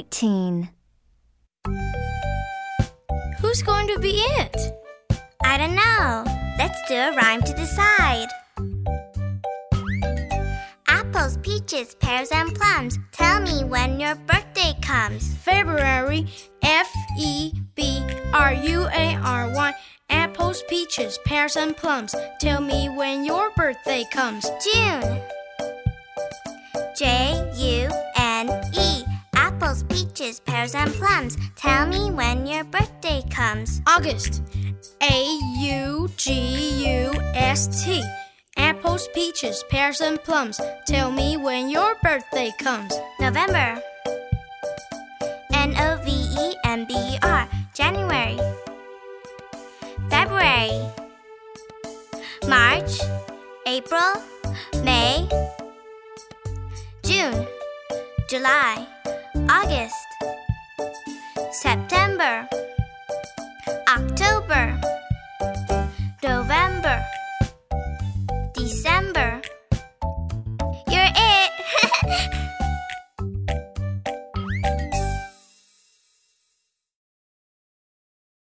18. Who's going to be it? I don't know. Let's do a rhyme to decide. Apples, peaches, pears, and plums. Tell me when your birthday comes. February, February. Apples, peaches, pears, and plums. Tell me when your birthday comes. June, June. Apples, peaches, pears, and plums. Tell me when your birthday comes. August, August. Apples, peaches, pears, and plums. Tell me when your birthday comes. November, November. January, February. March, April, May. June, July, August. September, October, November, December. You're it!